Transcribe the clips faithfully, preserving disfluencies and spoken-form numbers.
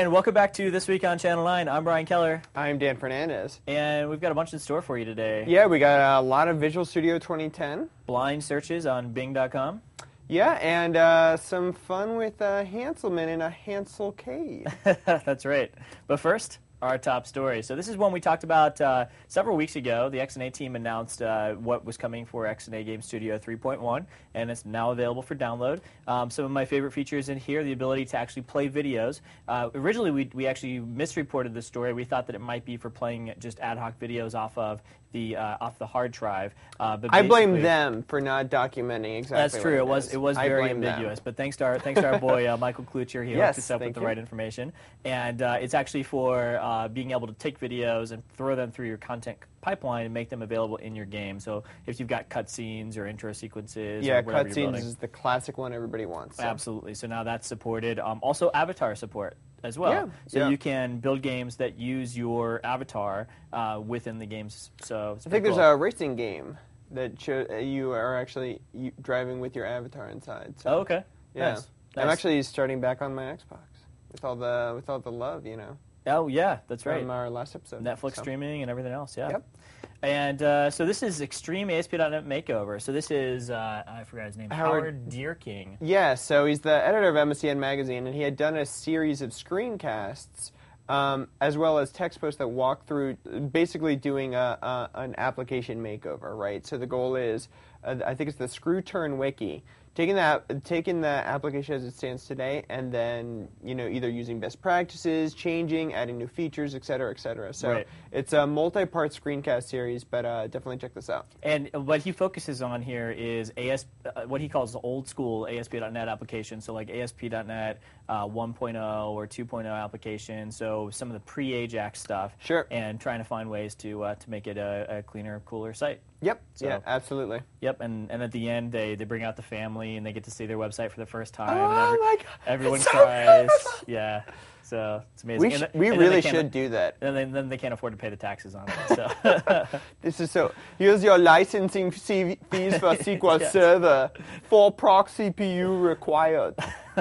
And welcome back to This Week on Channel nine. I'm Brian Keller. I'm Dan Fernandez. And we've got a bunch in store for you today. Yeah, we got a lot of Visual Studio twenty ten. Blind searches on Bing dot com. Yeah, and uh, some fun with uh, Hanselman in a Hansel cave. That's right. But first, our top story. So this is one we talked about uh, several weeks ago. The X N A team announced uh, what was coming for X N A Game Studio three point one, and it's now available for download. Um, some of my favorite features in here, the ability to actually play videos. Uh, originally, we, we actually misreported this story. We thought that it might be for playing just ad hoc videos off of the uh, off the hard drive. Uh, but I blame them for not documenting exactly. That's true. What it, it was is. it was I very blame ambiguous. them. But thanks to our thanks to our boy uh, Michael Klucher, he yes, hooked us up with thank the you. right information. And uh, it's actually for uh, being able to take videos and throw them through your content pipeline and make them available in your game. So if you've got cutscenes or intro sequences, yeah, or whatever you're cutscenes building. is the classic one everybody wants. So. Absolutely. So now that's supported. Um, also, avatar support as well. Yeah, so yeah. you can build games that use your avatar uh, within the games. So it's I think pretty there's cool. a racing game that show, uh, you are actually you, driving with your avatar inside. So. Oh, okay. Yeah, Nice. I'm Nice. actually starting back on my Xbox with all the with all the love, you know. Oh yeah, that's right. From our last episode. Netflix so. streaming and everything else, yeah. Yep. And uh, so this is Extreme A S P dot net Makeover. So this is, uh, I forgot his name, Howard- Howard Deerking. Yeah, so he's the editor of M S C N Magazine, and he had done a series of screencasts, um, as well as text posts that walk through basically doing a, a, an application makeover, right? So the goal is, uh, I think it's the Screw Turn Wiki, taking that, taking the application as it stands today, and then, you know, either using best practices, changing, adding new features, et cetera, et cetera. So Right. it's a multi-part screencast series, but uh, definitely check this out. And what he focuses on here is A S, uh, what he calls the old school A S P dot net application. So like A S P dot net uh, one point oh or two point oh application. So some of the pre-Ajax stuff. Sure. And trying to find ways to uh, to make it a, a cleaner, cooler site. Yep, So- yeah, absolutely. Yep, and, and at the end they, they bring out the family and they get to see their website for the first time. Oh and every- my God, everyone it's so cries. beautiful. Yeah, so it's amazing. We, And sh- th- we and then they really can't- should do that. And then, then they can't afford to pay the taxes on it. So This is so. Here's your licensing fee- fees for S Q L Yes. Server. Four proc C P U required.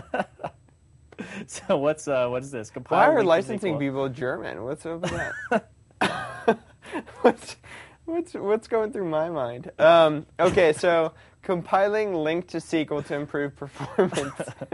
so what's uh what is this? Why Compile are link is licensing equal. people German? What's up with that? what's, what's what's going through my mind? Um, okay, so compiling link to S Q L to improve performance.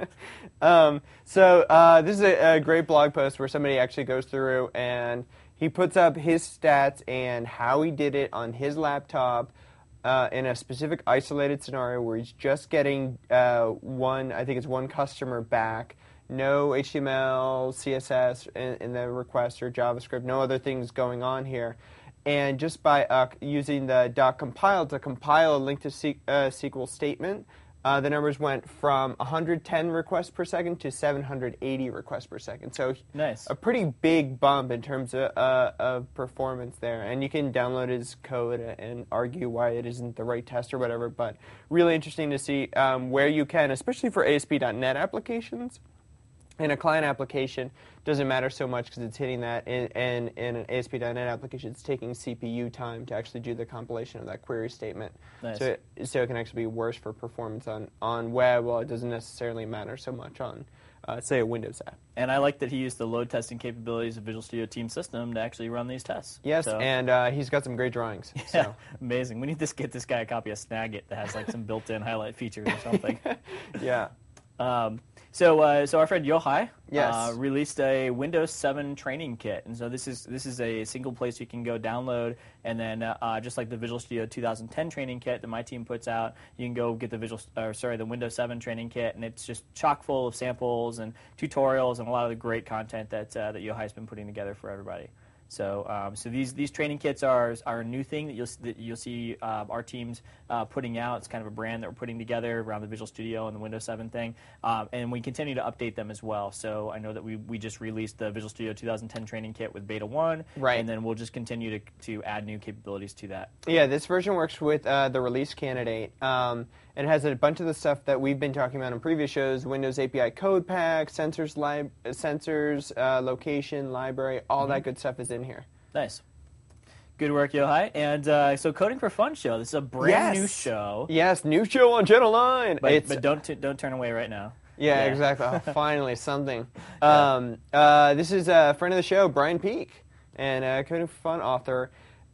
um, so uh, this is a, a great blog post where somebody actually goes through and he puts up his stats and how he did it on his laptop. Uh, in a specific isolated scenario where he's just getting uh, one, I think it's one customer back, no H T M L, C S S in, in the request or JavaScript, no other things going on here. And just by uh, using the .compile to compile a link to C- uh, S Q L statement, uh, the numbers went from one hundred ten requests per second to seven hundred eighty requests per second. So Nice. a pretty big bump in terms of, uh, of performance there. And you can download his code and argue why it isn't the right test or whatever. But really interesting to see um, where you can, especially for A S P dot net applications. In a client application, doesn't matter so much because it's hitting that. And in, in, in an A S P dot net application, it's taking C P U time to actually do the compilation of that query statement. Nice. So, it, so it can actually be worse for performance on, on web, while it doesn't necessarily matter so much on, uh, say, a Windows app. And I like that he used the load testing capabilities of Visual Studio Team System to actually run these tests. Yes, So- and uh, he's got some great drawings. So. Amazing. We need to get this guy a copy of Snagit that has like some built-in highlight features or something. yeah. Um, so, uh, so our friend Yohai Yes. uh, released a Windows seven training kit, and so this is this is a single place you can go download, and then uh, uh, just like the Visual Studio two thousand ten training kit that my team puts out, you can go get the Visual, or sorry, the Windows seven training kit, and it's just chock full of samples and tutorials and a lot of the great content that uh, that Yohai's been putting together for everybody. So, um, so these these training kits are are a new thing that you'll that you'll see uh, our teams uh, putting out. It's kind of a brand that we're putting together around the Visual Studio and the Windows seven thing, um, and we continue to update them as well. So I know that we we just released the Visual Studio two thousand ten training kit with Beta one, Right. and then we'll just continue to to add new capabilities to that. Yeah, this version works with uh, the release candidate. Um, it has a bunch of the stuff that we've been talking about in previous shows: Windows A P I Code Pack, sensors, lib- sensors, uh, location, library, all Mm-hmm. that good stuff is in here. Nice. Good work, Yohai. And uh, so, Coding for Fun show. This is a brand Yes. new show. Yes, new show on Channel nine. But, It's but don't t- don't turn away right now. Yeah, Yeah. exactly. Oh, finally, something. Yeah. Um, uh, this is a friend of the show, Brian Peak, and a Coding for Fun author.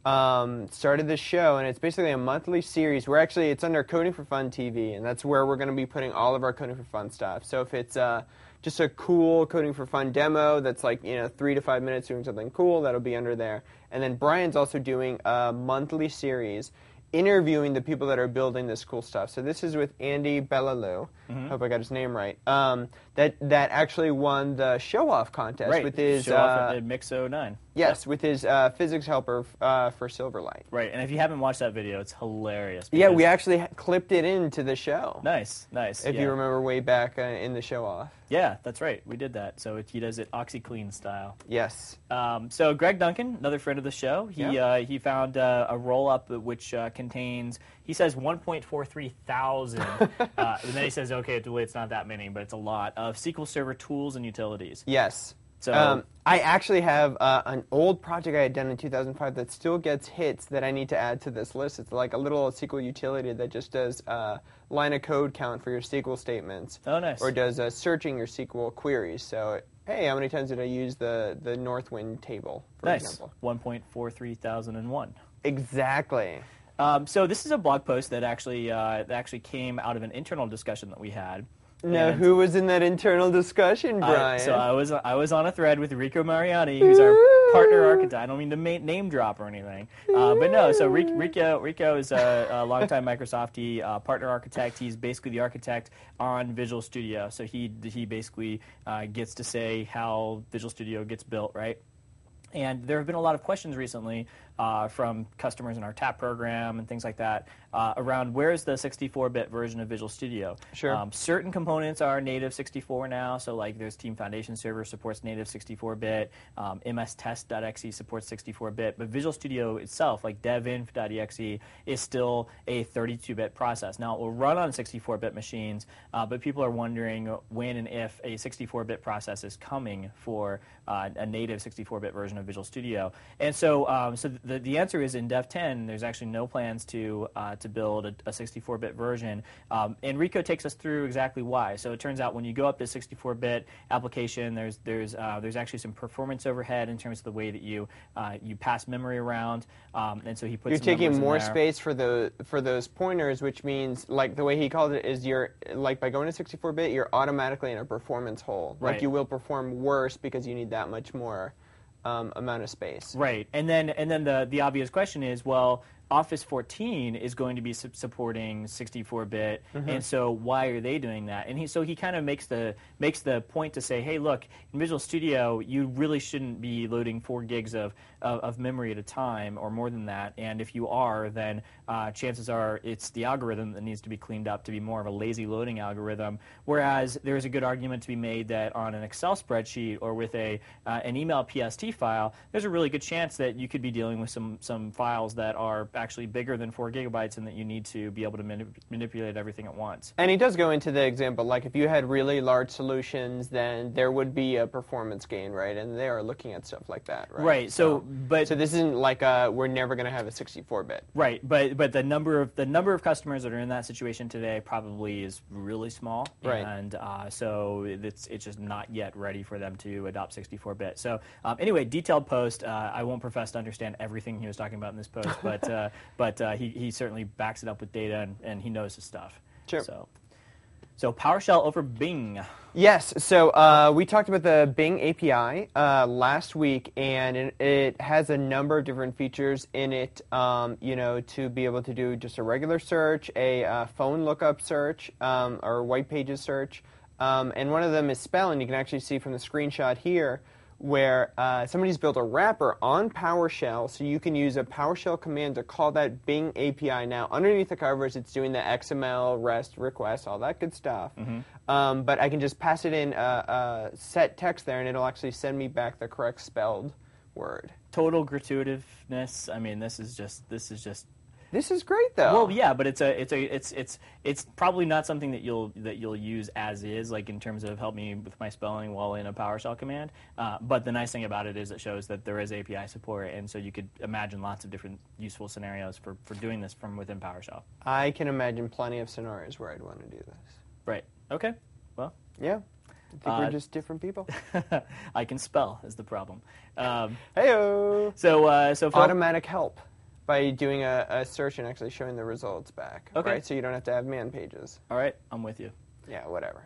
Um, started this show, and it's basically a monthly series. We're actually, it's under Coding for Fun T V, and that's where we're going to be putting all of our Coding for Fun stuff. So if it's uh, just a cool Coding for Fun demo that's like, you know, three to five minutes doing something cool, that'll be under there. And then Brian's also doing a monthly series interviewing the people that are building this cool stuff. So this is with Andy Bellaloo. Mm-hmm. Hope I got his name right. Um, that that actually won the show-off contest Right. with his Show off uh, at the Mix oh nine. yes, with his uh, physics helper uh, for Silverlight. Right. And if you haven't watched that video, it's hilarious. Yeah, we because- actually ha- clipped it into the show. Nice, nice. If yeah. you remember way back uh, in the show-off. Yeah, that's right. We did that. So it, he does it OxyClean style. Yes. Um, so Greg Duncan, another friend of the show, he Yeah. uh, he found uh, a roll-up which uh, contains, he says one point four three thousand, uh, and then he says, okay, it's not that many, but it's a lot, of S Q L Server tools and utilities. Yes. So Um, I actually have uh, an old project I had done in two thousand five that still gets hits that I need to add to this list. It's like a little S Q L utility that just does uh, line of code count for your S Q L statements. Oh, nice. Or does uh, searching your S Q L queries. So, hey, how many times did I use the, the Northwind table, for nice, example? one point four three thousand one. Exactly. Um, so this is a blog post that actually uh, that actually came out of an internal discussion that we had. Now, And, who was in that internal discussion, uh, Brian? so I was I was on a thread with Rico Mariani, who's our partner architect. I don't mean to ma- name drop or anything, uh, but no. So Rico Rico, Rico is a, a longtime Microsofty uh, partner architect. He's basically the architect on Visual Studio. So he he basically uh, gets to say how Visual Studio gets built, right? And there have been a lot of questions recently uh, from customers in our TAP program and things like that uh, around where is the sixty-four bit version of Visual Studio. Sure. Um, certain components are native sixty-four now, so like there's Team Foundation Server supports native sixty-four bit, um, M S Test dot E X E supports sixty-four bit, but Visual Studio itself, like devinf dot E X E, is still a thirty-two bit process. Now it will run on sixty-four bit machines, uh, but people are wondering when and if a sixty-four bit process is coming for uh, a native sixty-four bit version of Visual Studio. And so, um, so the, the answer is in Dev ten, there's actually no plans to uh, to build a, a sixty-four bit version. Um, and Rico takes us through exactly why. So it turns out when you go up to sixty-four bit application, there's there's uh, there's actually some performance overhead in terms of the way that you uh, you pass memory around. Um, and so he puts You're some taking numbers in more there. space for the for those pointers, which means, like the way he called it, is you're like by going to sixty-four bit, you're automatically in a performance hole. Right. Like you will perform worse because you need that much more um, amount of space. Right, and then and then the the obvious question is, well, Office fourteen is going to be su- supporting sixty-four bit, Mm-hmm. and so why are they doing that? And he so he kind of makes the makes the point to say, hey, look, in Visual Studio, you really shouldn't be loading four gigs of of, of memory at a time or more than that. And if you are, then uh, chances are it's the algorithm that needs to be cleaned up to be more of a lazy loading algorithm. Whereas there is a good argument to be made that on an Excel spreadsheet or with a uh, an email P S T file, there's a really good chance that you could be dealing with some some files that are actually bigger than four gigabytes and that you need to be able to manip- manipulate everything at once. And he does go into the example, like if you had really large solutions, then there would be a performance gain, right? And they are looking at stuff like that, right? Right. So, but so this isn't like a, we're never going to have a sixty-four bit. right, but but the number of the number of customers that are in that situation today probably is really small, Right. and uh, so it's it's just not yet ready for them to adopt sixty-four bit. So um, anyway, detailed post. Uh, I won't profess to understand everything he was talking about in this post, but uh, but uh, he he certainly backs it up with data and, and he knows his stuff. Sure. So so PowerShell over Bing. Yes, so uh, we talked about the Bing A P I uh, last week, and it, it has a number of different features in it, um, you know, to be able to do just a regular search, a uh, phone lookup search, um, or white pages search, um, and one of them is spell, and you can actually see from the screenshot here where uh, somebody's built a wrapper on PowerShell, so you can use a PowerShell command to call that Bing A P I. Now, underneath the covers, it's doing the X M L, REST requests, all that good stuff. Mm-hmm. Um, but I can just pass it in uh, uh, set text there, and it'll actually send me back the correct spelled word. Total gratuitousness. I mean, this is just this is just This is great, though. Well, yeah, but it's a it's a it's it's it's probably not something that you'll that you'll use as is, like in terms of help me with my spelling while in a PowerShell command. Uh, but the nice thing about it is it shows that there is A P I support, and so you could imagine lots of different useful scenarios for, for doing this from within PowerShell. I can imagine plenty of scenarios where I'd want to do this. Right. Okay. Well, Yeah. I think Uh, we're just different people. I can spell is the problem. Um, Heyo. so, uh, so Phil, Automatic help by doing a, a search and actually showing the results back. Okay. Right? So you don't have to have man pages. all right, I'm with you. Yeah, whatever.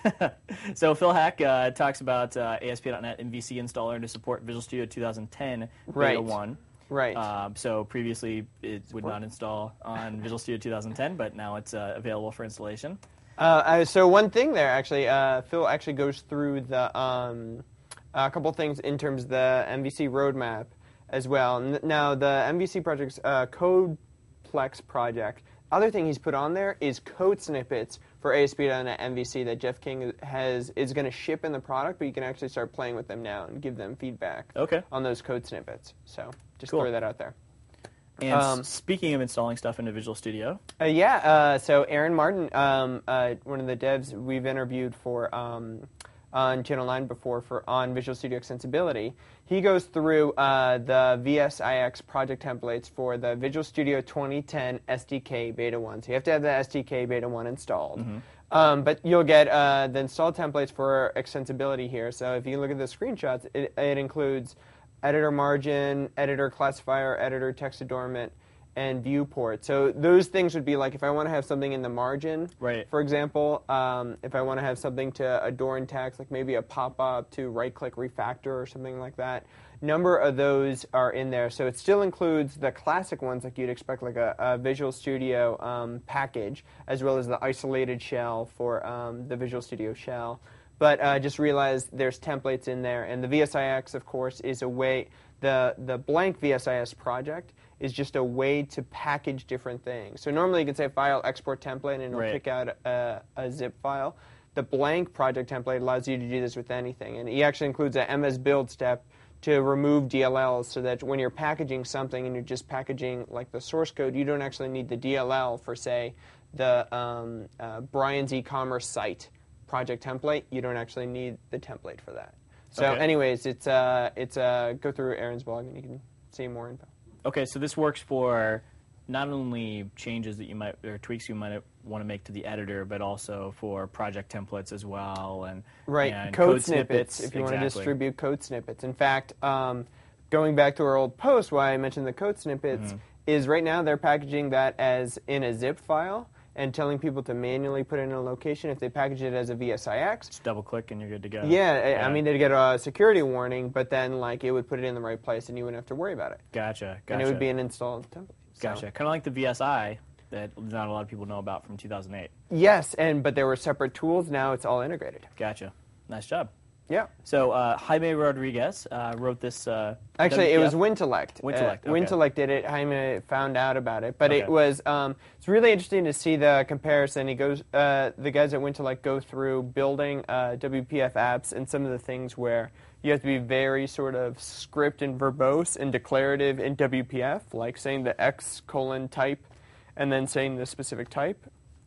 So Phil Hack uh, talks about uh, A S P dot net M V C installer to support Visual Studio twenty ten Beta Right. one. Right. Um, so previously it would not install on Visual Studio twenty ten, but now it's uh, available for installation. Uh, uh, so one thing there, actually, uh, Phil actually goes through the um, a couple things in terms of the M V C roadmap as well. N- Now, the M V C project's uh, Codeplex project, other thing he's put on there is code snippets for A S P dot net M V C that Jeff King has is going to ship in the product, but you can actually start playing with them now and give them feedback Okay. on those code snippets. So just Cool. throw that out there. And Um, s- speaking of installing stuff into Visual Studio, Uh, yeah, uh, so Aaron Martin, um, uh, one of the devs we've interviewed for um, on Channel nine before for on Visual Studio Extensibility, he goes through uh, the V S I X project templates for the Visual Studio twenty ten S D K Beta one. So you have to have the S D K Beta one installed. Mm-hmm. Um, but you'll get uh, the installed templates for Extensibility here. So if you look at the screenshots, it, it includes editor margin, editor classifier, editor text adornment, and viewport. So those things would be like if I want to have something in the margin, Right. for example, um, if I want to have something to adorn text, like maybe a pop-up to right-click refactor or something like that, number of those are in there. So it still includes the classic ones like you'd expect, like a, a Visual Studio um, package, as well as the isolated shell for um, the Visual Studio shell. But uh, just realize there's templates in there, and the V S I X, of course, is a way. The the blank V S I S project is just a way to package different things. So normally you can say file export template, and it'll Right. pick out a, a zip file. The blank project template allows you to do this with anything, and he actually includes a M S build step to remove D L Ls, so that when you're packaging something and you're just packaging like the source code, you don't actually need the D L L for, say, the um, uh, Brian's e-commerce site project template. You don't actually need the template for that. So Okay. anyways, it's uh, it's uh, go through Aaron's blog and you can see more info. okay, so this works for not only changes that you might or tweaks you might want to make to the editor, but also for project templates as well, and Right, and code, snippets, if you want to exactly. distribute code snippets. In fact, um, going back to our old post, why I mentioned the code snippets Mm-hmm. is right now they're packaging that as in a zip file and telling people to manually put it in a location. If they package it as a V S I X, Just double click and you're good to go. yeah, I- I mean, they'd get a security warning, but then like it would put it in the right place and you wouldn't have to worry about it. Gotcha. Gotcha. And it would be an installed template. So- Gotcha. Kind of like the V S I that not a lot of people know about from two thousand eight. Yes, and but there were separate tools. Now it's all integrated. Gotcha. Nice job. Yeah. So uh, Jaime Rodriguez uh, wrote this. Uh, Actually, it was W P F. Wintellect. Wintellect, Uh, okay. Wintellect did it. Jaime found out about it, but Okay. it was um, it's really interesting to see the comparison. He goes, uh, the guys at Wintellect go through building uh, W P F apps and some of the things where you have to be very sort of script and verbose and declarative in W P F, like saying the X colon type and then saying the specific type,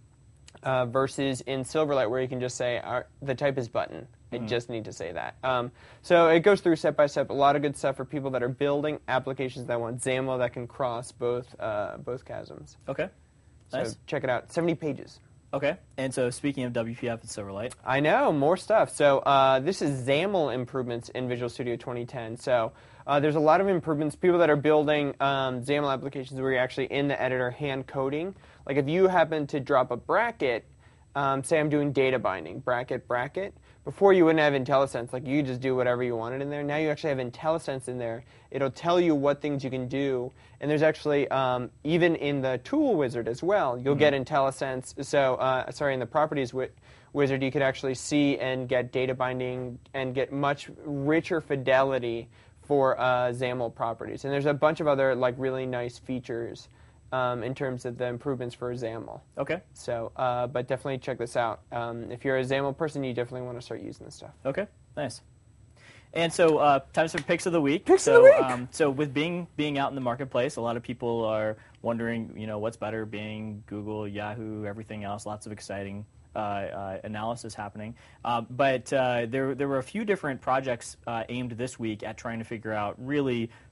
uh, versus in Silverlight where you can just say our, the type is button. I just need to say that. Um, so it goes through step by step. A lot of good stuff for people that are building applications that want XAML that can cross both uh, both chasms. Okay. Nice. So check it out. seventy pages. Okay. And so speaking of W P F and Silverlight, I know, more stuff. So uh, this is XAML improvements in Visual Studio twenty ten. So uh, there's a lot of improvements. People that are building um, XAML applications where you're actually in the editor hand coding. Like if you happen to drop a bracket, um, say I'm doing data binding, bracket, bracket. Before you wouldn't have IntelliSense. Like you could just do whatever you wanted in there. Now you actually have IntelliSense in there. It'll tell you what things you can do. And there's actually, um, even in the tool wizard as well, you'll get IntelliSense. So, uh, sorry, in the properties wi- wizard, you could actually see and get data binding and get much richer fidelity for uh, XAML properties. And there's a bunch of other like really nice features um, in terms of the improvements for XAML. okay. So, uh, but definitely check this out. Um, if you're a XAML person, you definitely want to start using this stuff. Okay. Nice. And so, uh, time for picks of the week. Picks so, of the week! Um, so, with Bing being out in the marketplace, a lot of people are wondering, you know, what's better: Bing, Google, Yahoo, everything else. Lots of exciting uh, uh, analysis happening. Uh, but uh, there, there were a few different projects uh, aimed this week at trying to figure out really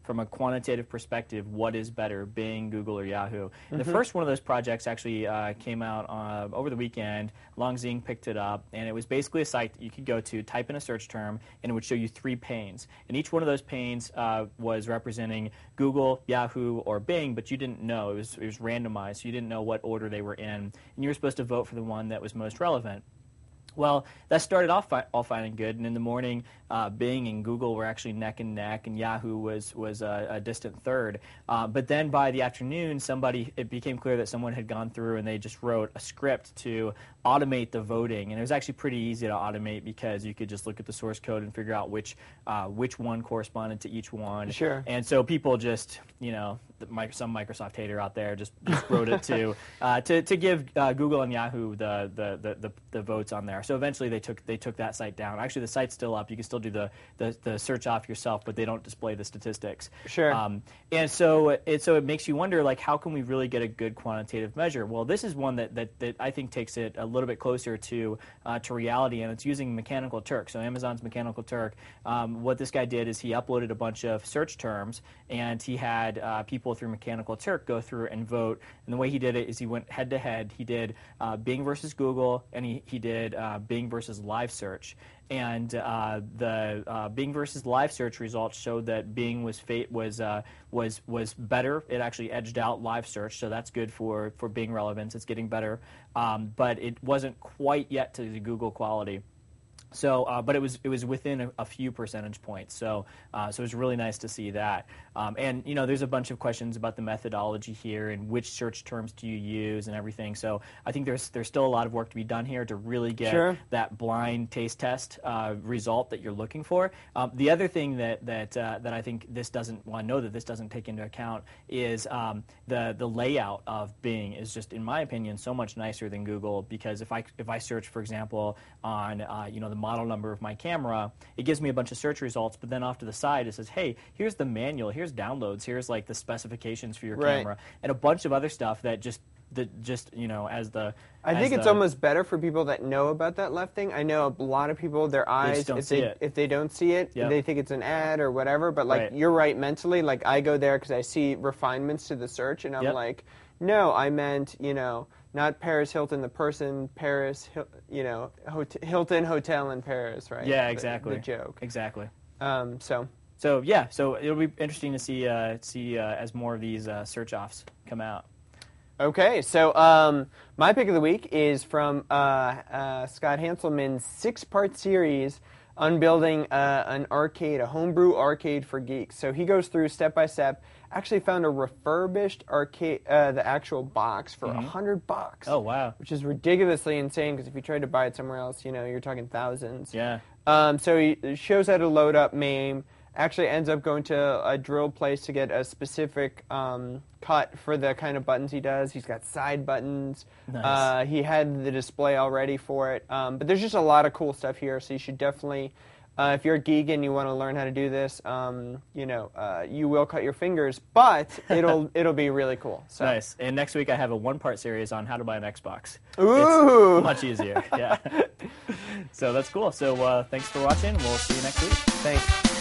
from a quantitative perspective, what is better, Bing, Google, or Yahoo? And the first one of those projects actually uh, came out uh, over the weekend. Longzing picked it up, and it was basically a site that you could go to, type in a search term, and it would show you three panes. And each one of those panes uh, was representing Google, Yahoo, or Bing, but you didn't know. It was, it was randomized, so you didn't know what order they were in, and you were supposed to vote for the one that was most relevant. Well, that started off fi all fine and good, and in the morning, uh, Bing and Google were actually neck and neck, and Yahoo was was a, a distant third. Uh, but then by the afternoon, somebody it became clear that someone had gone through and they just wrote a script to automate the voting, and it was actually pretty easy to automate because you could just look at the source code and figure out which uh, which one corresponded to each one. Sure. And so people just, you know, the, some Microsoft hater out there just, just wrote it to uh, to to give uh, Google and Yahoo the the, the the the votes on there. So eventually they took they took that site down. Actually, the site's still up. You can still do the the, the search off yourself, but they don't display the statistics. Sure. Um, and so it so it makes you wonder, like, how can we really get a good quantitative measure? Well, this is one that that, that I think takes it a little bit closer to uh, to reality, and it's using Mechanical Turk. So Amazon's Mechanical Turk. Um, what this guy did is he uploaded a bunch of search terms, and he had uh, people through Mechanical Turk go through and vote. And the way he did it is he went head to head. He did uh, Bing versus Google, and he he did uh, Bing versus Live Search. And uh, the uh, Bing versus Live Search results showed that Bing was fate was uh, was was better. It actually edged out Live Search, so that's good for for Bing relevance. It's getting better, um, but it wasn't quite yet to the Google quality. So, uh, but it was it was within a, a few percentage points. So, uh, so it was really nice to see that. Um, and you know, there's a bunch of questions about the methodology here and which search terms do you use and everything. So, I think there's there's still a lot of work to be done here to really get Sure. that blind taste test uh, result that you're looking for. Um, the other thing that that uh, that I think this doesn't, well, I know that this doesn't take into account is um, the the layout of Bing is just, in my opinion, so much nicer than Google, because if I if I search, for example, on uh, you know the model number of my camera, it gives me a bunch of search results, but then off to the side it says, hey, here's the manual, here's downloads, here's like the specifications for your Right. camera, and a bunch of other stuff that just that just you know as the I as think it's the, almost better for people that know about that left thing. I know a lot of people, their eyes, don't if see they it. if they don't see it, Yep. they think it's an ad or whatever. But like Right. you're right mentally, like I go there because I see refinements to the search, and I'm Yep. like, no, I meant you know not Paris Hilton, the person, Paris, Hil- you know hot- Hilton Hotel in Paris, right? yeah The- exactly The, joke. exactly. Um, so So yeah, so it'll be interesting to see uh, see uh, as more of these uh, search offs come out. Okay, so um, my pick of the week is from uh, uh, Scott Hanselman's six-part series on building uh, an arcade, a homebrew arcade for geeks. So he goes through step by step. Actually, found a refurbished arcade, uh, the actual box for a Mhm. hundred bucks. Oh wow, Which is ridiculously insane because if you tried to buy it somewhere else, you know, you're talking thousands. yeah. Um, so he shows how to load up MAME. Actually ends up going to a drill place to get a specific um, cut for the kind of buttons he does. He's got side buttons. Nice. Uh, he had the display already for it. Um, but there's just a lot of cool stuff here, so you should definitely, uh, if you're a geek and you want to learn how to do this, um, you know, uh, you will cut your fingers, but it'll it'll be really cool. So. Nice. And next week I have a one-part series on how to buy an Xbox. Ooh! It's much easier. Yeah. So that's cool. So uh, thanks for watching. We'll see you next week. Thanks.